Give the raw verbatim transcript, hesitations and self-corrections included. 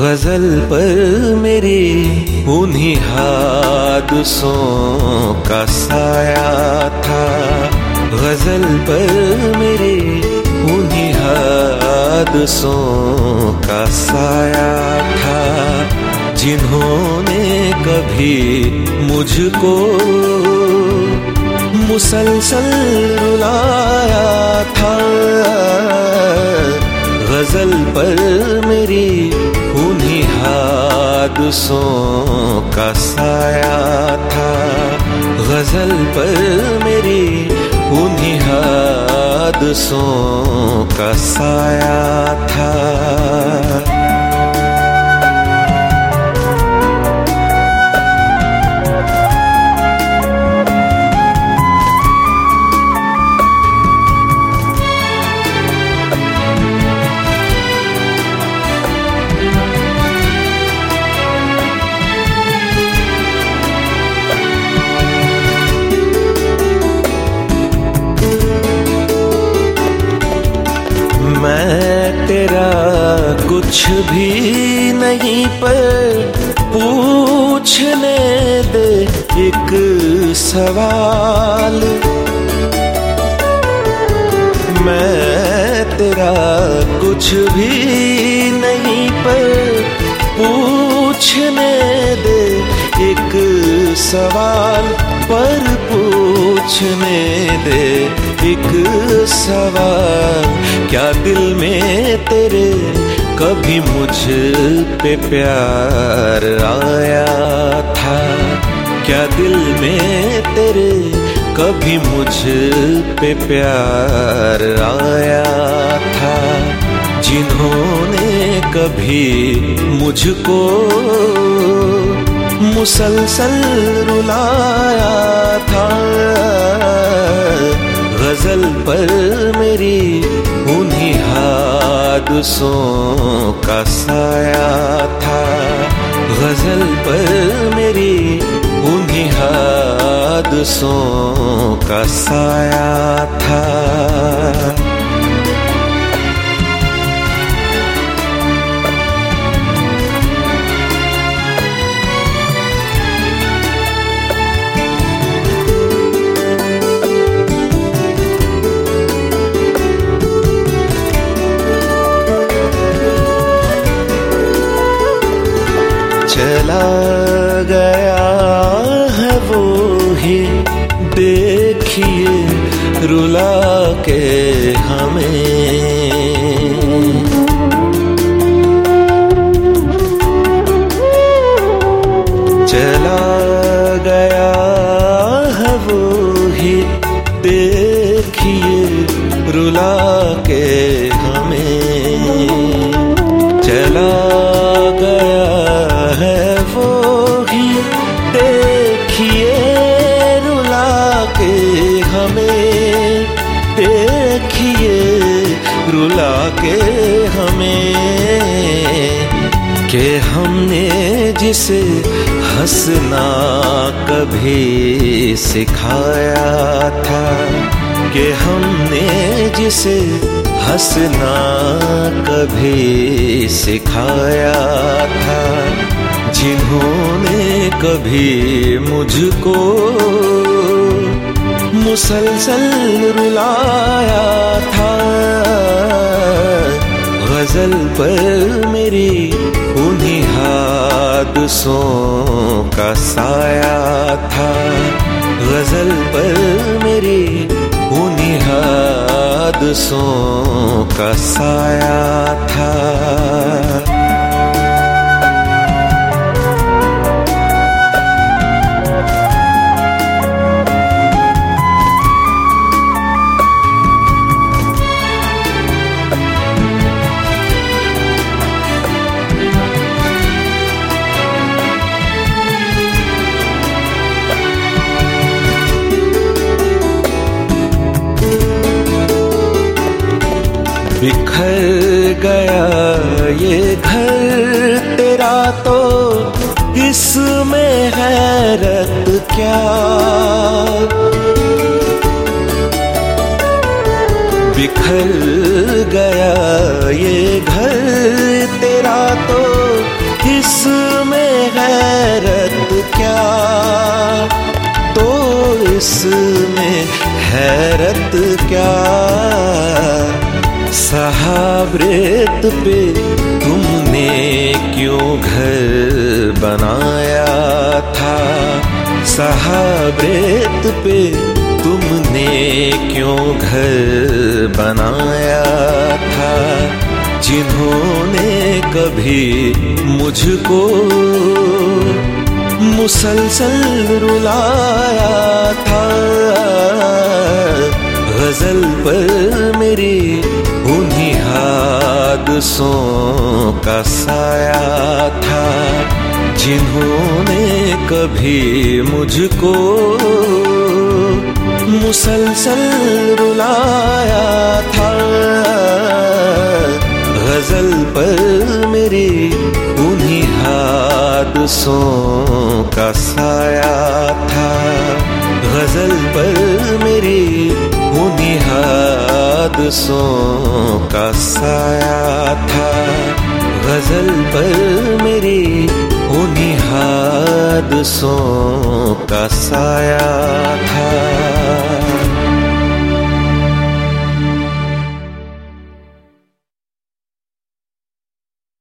गजल पर मेरी उन्हीं हादसों का साया था। गजल पर मेरी उन्हीं हादसों का साया था, जिन्होंने कभी मुझको मुसलसल रुलाया था। गजल पर मेरी उन्हीं हादसों का साया था। गजल पर मेरी उन्हीं हादसों का साया था। मैं तेरा कुछ भी नहीं, पर पूछने दे एक सवाल। मैं तेरा कुछ भी नहीं, पर पूछने दे एक सवाल, पर पूछने दे एक सवाल। क्या दिल में तेरे कभी मुझ पे प्यार आया था? क्या दिल में तेरे कभी मुझ पे प्यार आया था? जिन्होंने कभी मुझको मुसलसल रुलाया था। गजल पर मेरी उन्हीं हादसों का साया था। गजल पर मेरी उन्हीं हादसों का साया था। चला गया है वो ही, देखिए रुला के हमें। चला गया है वो ही, देखिए रुला के हमें। चला गया है वो ही, देखिए रुला के हमें। देखिए रुला के हमें, कि हमने जिसे हंसना कभी सिखाया था। कि हमने जिसे हंसना कभी सिखाया था। जिन्होंने कभी मुझको मुसलसल रुलाया था। गजल पर मेरी उन्हीं हादसों का साया था। गजल पर मेरी उन्हीं हादसों का साया था। बिखर गया ये घर तेरा, तो इसमें हैरत क्या। बिखर गया ये घर तेरा, तो इसमें हैरत क्या, तो इसमें हैरत क्या। सहाब रेत पे तुमने क्यों घर बनाया था, सहाब रेत पे तुमने क्यों घर बनाया था। जिन्होंने कभी मुझको मुसलसल रुलाया था, गजल पर मेरी उन्हीं हादसों का साया था। जिन्होंने कभी मुझको मुसलसल रुलाया था, गजल पर मेरी उन्हीं हादसों का साया था। गजल पर मेरी उन्हीं हादसों का साया था। गजल पर मेरी उन्हीं हादसों का साया था।